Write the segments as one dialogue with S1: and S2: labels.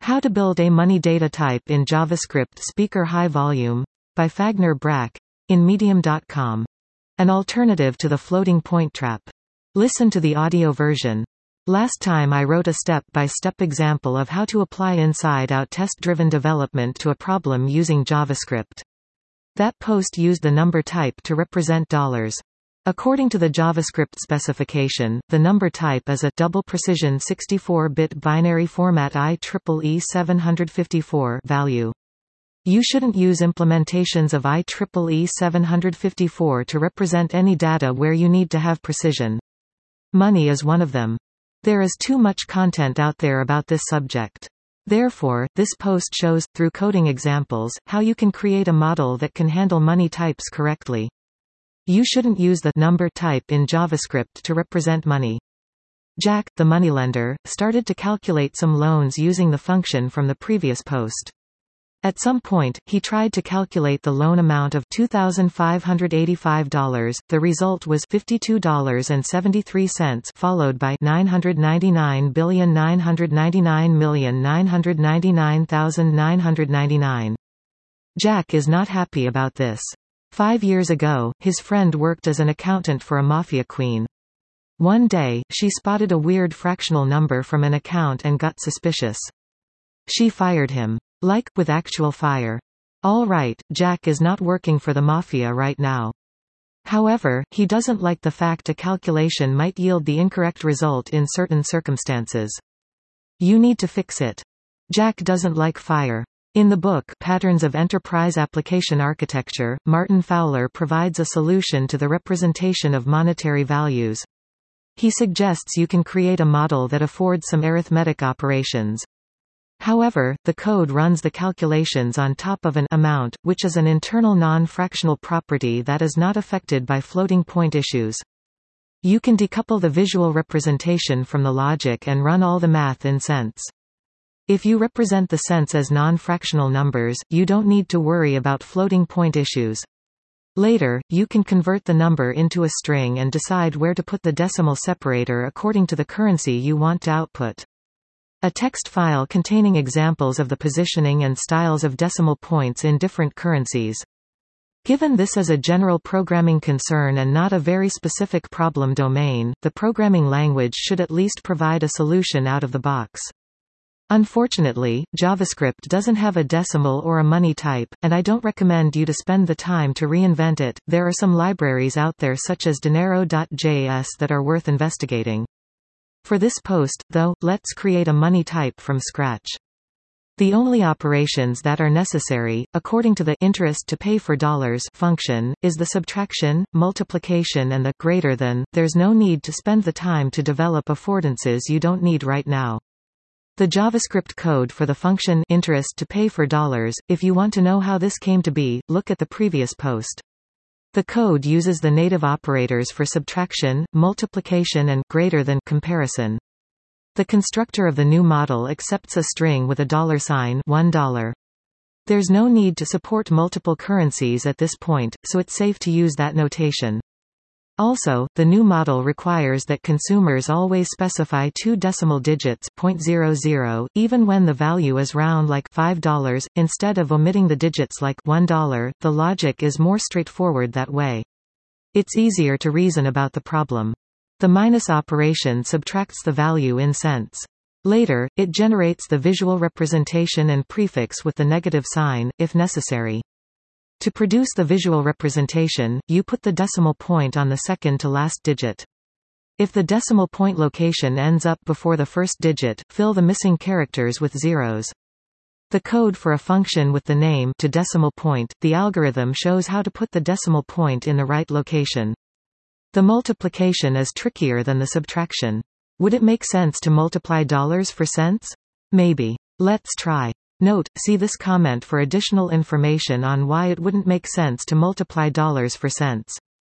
S1: How to Build a Money Data Type in JavaScript Speaker High Volume, by Fagner Brack, in Medium.com. An alternative to the floating point trap. Listen to the audio version. Last time I wrote a step-by-step example of how to apply inside-out test-driven development to a problem using JavaScript. That post used the number type to represent dollars. According to the JavaScript specification, the number type is a double precision 64-bit binary format IEEE 754 value. You shouldn't use implementations of IEEE 754 to represent any data where you need to have precision. Money is one of them. There is too much content out there about this subject. Therefore, this post shows, through coding examples, how you can create a model that can handle money types correctly. You shouldn't use the number type in JavaScript to represent money. Jack, the moneylender, started to calculate some loans using the function from the previous post. At some point, he tried to calculate the loan amount of $2,585. The result was $52.73, followed by $999,999,999,999. Jack is not happy about this. 5 years ago, his friend worked as an accountant for a mafia queen. One day, she spotted a weird fractional number from an account and got suspicious. She fired him. Like, with actual fire. All right, Jack is not working for the mafia right now. However, he doesn't like the fact a calculation might yield the incorrect result in certain circumstances. You need to fix it. Jack doesn't like fire. In the book Patterns of Enterprise Application Architecture, Martin Fowler provides a solution to the representation of monetary values. He suggests you can create a model that affords some arithmetic operations. However, the code runs the calculations on top of an amount, which is an internal non-fractional property that is not affected by floating point issues. You can decouple the visual representation from the logic and run all the math in cents. If you represent the cents as non-fractional numbers, you don't need to worry about floating point issues. Later, you can convert the number into a string and decide where to put the decimal separator according to the currency you want to output. A text file containing examples of the positioning and styles of decimal points in different currencies. Given this is a general programming concern and not a very specific problem domain, the programming language should at least provide a solution out of the box. Unfortunately, JavaScript doesn't have a decimal or a money type, and I don't recommend you to spend the time to reinvent it. There are some libraries out there such as Dinero.js that are worth investigating. For this post, though, let's create a money type from scratch. The only operations that are necessary, according to the interest to pay for dollars function, is the subtraction, multiplication and the greater than. There's no need to spend the time to develop affordances you don't need right now. The JavaScript code for the function interest to pay for dollars. If you want to know how this came to be, look at the previous post. The code uses the native operators for subtraction, multiplication and greater than comparison. The constructor of the new model accepts a string with a $sign, $1. There's no need to support multiple currencies at this point, so it's safe to use that notation. Also, the new model requires that consumers always specify 2 decimal digits, 0.00, even when the value is round like $5, instead of omitting the digits like $1. The logic is more straightforward that way. It's easier to reason about the problem. The minus operation subtracts the value in cents. Later, it generates the visual representation and prefix with the negative sign, if necessary. To produce the visual representation, you put the decimal point on the second to last digit. If the decimal point location ends up before the first digit, fill the missing characters with zeros. The code for a function with the name to decimal point, the algorithm shows how to put the decimal point in the right location. The multiplication is trickier than the subtraction. Would it make sense to multiply dollars for cents? Maybe. Let's try. Note, see this comment for additional information on why it wouldn't make sense to multiply dollars for cents.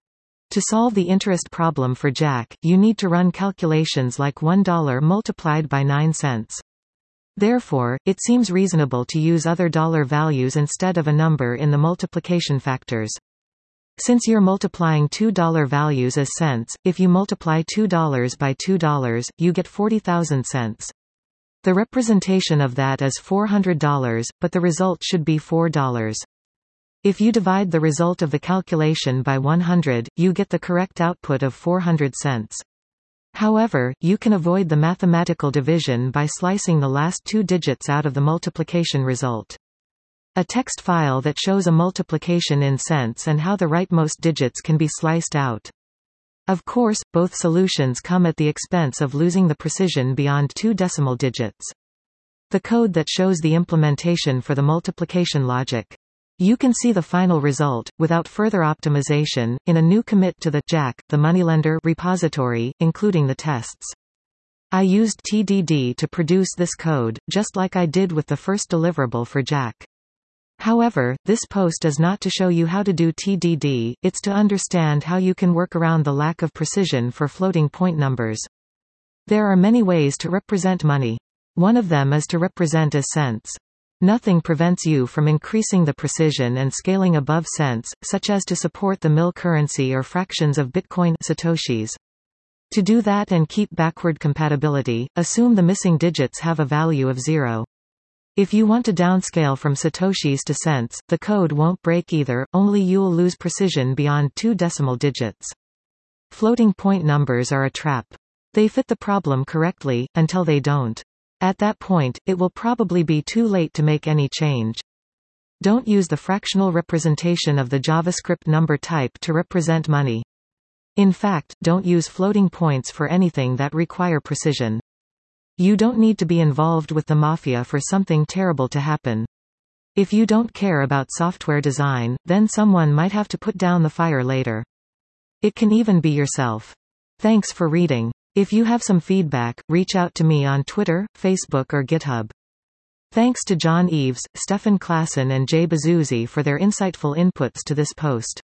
S1: To solve the interest problem for Jack, you need to run calculations like $1 multiplied by 9 cents. Therefore, it seems reasonable to use other dollar values instead of a number in the multiplication factors. Since you're multiplying $2 values as cents, if you multiply $2 by $2, you get 40,000 cents. The representation of that is $400, but the result should be $4. If you divide the result of the calculation by 100, you get the correct output of 400 cents. However, you can avoid the mathematical division by slicing the last two digits out of the multiplication result. A text file that shows a multiplication in cents and how the rightmost digits can be sliced out. Of course, both solutions come at the expense of losing the precision beyond 2 decimal digits. The code that shows the implementation for the multiplication logic. You can see the final result, without further optimization, in a new commit to the Jack, the Moneylender repository, including the tests. I used TDD to produce this code, just like I did with the first deliverable for Jack. However, this post is not to show you how to do TDD, it's to understand how you can work around the lack of precision for floating point numbers. There are many ways to represent money. One of them is to represent as cents. Nothing prevents you from increasing the precision and scaling above cents, such as to support the mil currency or fractions of Bitcoin Satoshis. To do that and keep backward compatibility, assume the missing digits have a value of 0. If you want to downscale from Satoshis to cents, the code won't break either, only you'll lose precision beyond 2 decimal digits. Floating point numbers are a trap. They fit the problem correctly, until they don't. At that point, it will probably be too late to make any change. Don't use the fractional representation of the JavaScript number type to represent money. In fact, don't use floating points for anything that require precision. You don't need to be involved with the mafia for something terrible to happen. If you don't care about software design, then someone might have to put down the fire later. It can even be yourself. Thanks for reading. If you have some feedback, reach out to me on Twitter, Facebook or GitHub. Thanks to John Eves, Stefan Klassen and Jay Bazuzzi for their insightful inputs to this post.